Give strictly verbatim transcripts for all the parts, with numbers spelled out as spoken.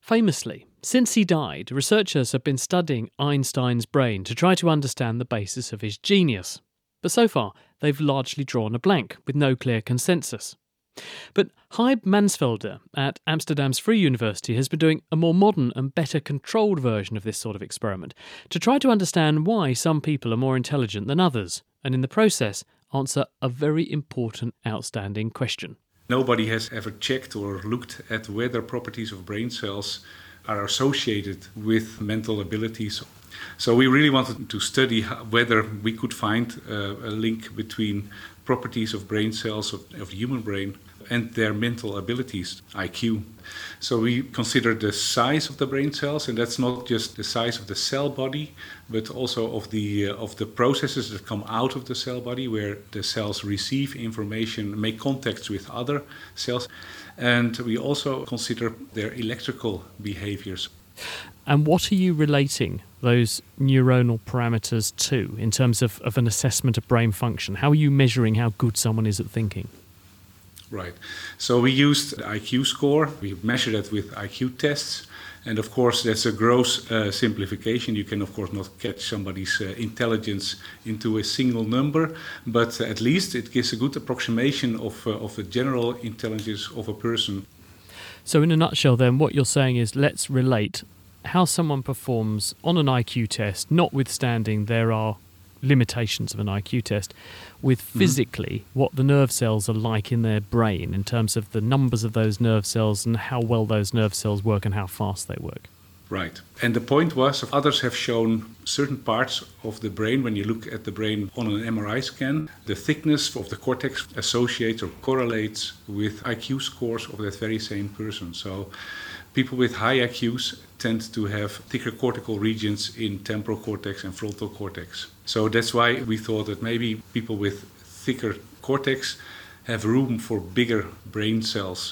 Famously, since he died, researchers have been studying Einstein's brain to try to understand the basis of his genius. But so far, they've largely drawn a blank, with no clear consensus. But Hybe Mansfelder at Amsterdam's Free University has been doing a more modern and better controlled version of this sort of experiment to try to understand why some people are more intelligent than others, and in the process answer a very important outstanding question. Nobody has ever checked or looked at whether properties of brain cells are associated with mental abilities. So we really wanted to study whether we could find a link between properties of brain cells of, of human brain and their mental abilities, I Q. So we considered the size of the brain cells, and that's not just the size of the cell body, but also of the uh, of the processes that come out of the cell body, where the cells receive information, make contacts with other cells, and we also consider their electrical behaviors. And what are you relating those neuronal parameters to in terms of, of an assessment of brain function? How are you measuring how good someone is at thinking? Right. So we used the I Q score. We measured it with I Q tests. And of course, that's a gross uh, simplification. You can, of course, not catch somebody's uh, intelligence into a single number, but at least it gives a good approximation of, uh, of the general intelligence of a person. So in a nutshell, then, what you're saying is let's relate how someone performs on an I Q test, notwithstanding there are limitations of an I Q test, with physically mm-hmm. what the nerve cells are like in their brain in terms of the numbers of those nerve cells and how well those nerve cells work and how fast they work. Right. And the point was, others have shown certain parts of the brain, when you look at the brain on an M R I scan, the thickness of the cortex associates or correlates with I Q scores of that very same person. So people with high I Qs tend to have thicker cortical regions in temporal cortex and frontal cortex. So that's why we thought that maybe people with thicker cortex have room for bigger brain cells.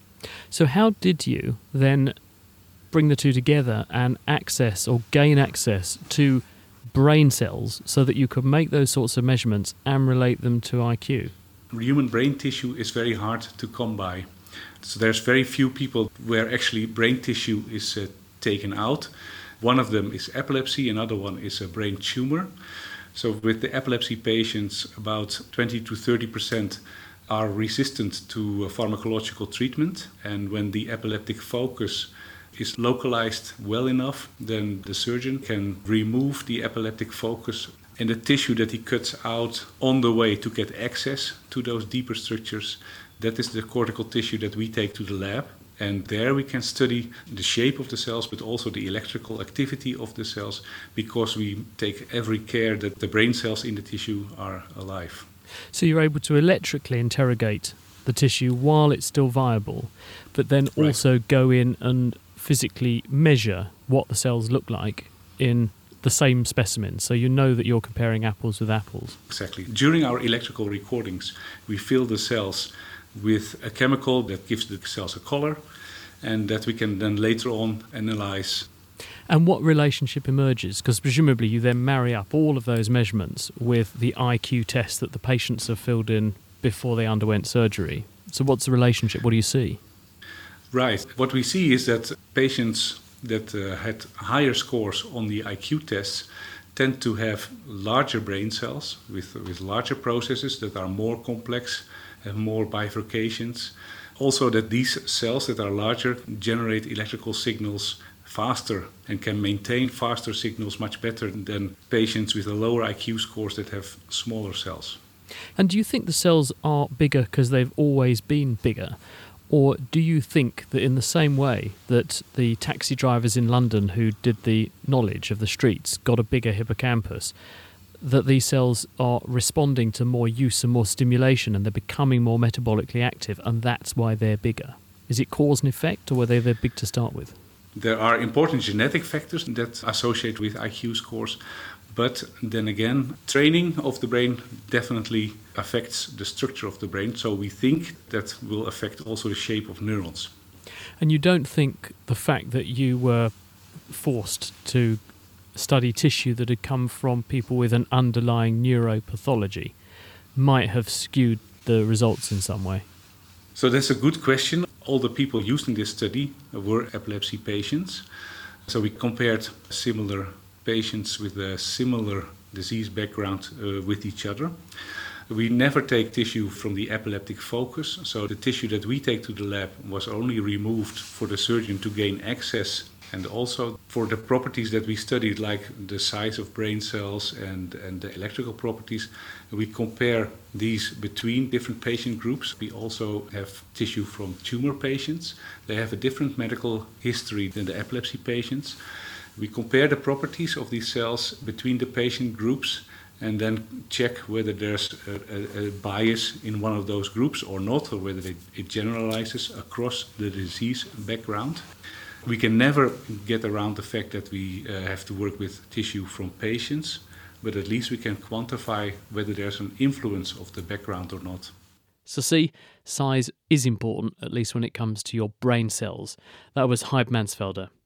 So how did you then bring the two together and access or gain access to brain cells so that you could make those sorts of measurements and relate them to I Q? Human brain tissue is very hard to come by. So there's very few people where actually brain tissue is uh, taken out. One of them is epilepsy, another one is a brain tumor. So with the epilepsy patients, about twenty to thirty percent are resistant to pharmacological treatment. And when the epileptic focus is localized well enough, then the surgeon can remove the epileptic focus and the tissue that he cuts out on the way to get access to those deeper structures. That is the cortical tissue that we take to the lab. And there we can study the shape of the cells, but also the electrical activity of the cells, because we take every care that the brain cells in the tissue are alive. So you're able to electrically interrogate the tissue while it's still viable, but then Right. also go in and physically measure what the cells look like in the same specimen, so you know that you're comparing apples with apples. Exactly. During our electrical recordings, we fill the cells with a chemical that gives the cells a color, and that we can then later on analyze. And what relationship emerges? Because presumably you then marry up all of those measurements with the I Q test that the patients have filled in before they underwent surgery. So what's the relationship? What do you see? Right. What we see is that patients that uh, had higher scores on the I Q tests tend to have larger brain cells with, with larger processes that are more complex, have more bifurcations. Also that these cells that are larger generate electrical signals faster and can maintain faster signals much better than patients with a lower I Q scores that have smaller cells. And do you think the cells are bigger because they've always been bigger? Or do you think that in the same way that the taxi drivers in London who did the knowledge of the streets got a bigger hippocampus, that these cells are responding to more use and more stimulation and they're becoming more metabolically active, and that's why they're bigger? Is it cause and effect, or were they that big to start with? There are important genetic factors that associate with I Q scores, but then again, training of the brain definitely affects the structure of the brain, so we think that will affect also the shape of neurons. And you don't think the fact that you were forced to study tissue that had come from people with an underlying neuropathology might have skewed the results in some way? So that's a good question. All the people used in this study were epilepsy patients. So we compared similar patients with a similar disease background uh, with each other. We never take tissue from the epileptic focus, so the tissue that we take to the lab was only removed for the surgeon to gain access, and also for the properties that we studied, like the size of brain cells and, and the electrical properties. We compare these between different patient groups. We also have tissue from tumor patients. They have a different medical history than the epilepsy patients. We compare the properties of these cells between the patient groups and then check whether there's a, a, a bias in one of those groups or not, or whether it, it generalizes across the disease background. We can never get around the fact that we uh, have to work with tissue from patients, but at least we can quantify whether there's an influence of the background or not. So see, size is important, at least when it comes to your brain cells. That was Huib Mansvelde.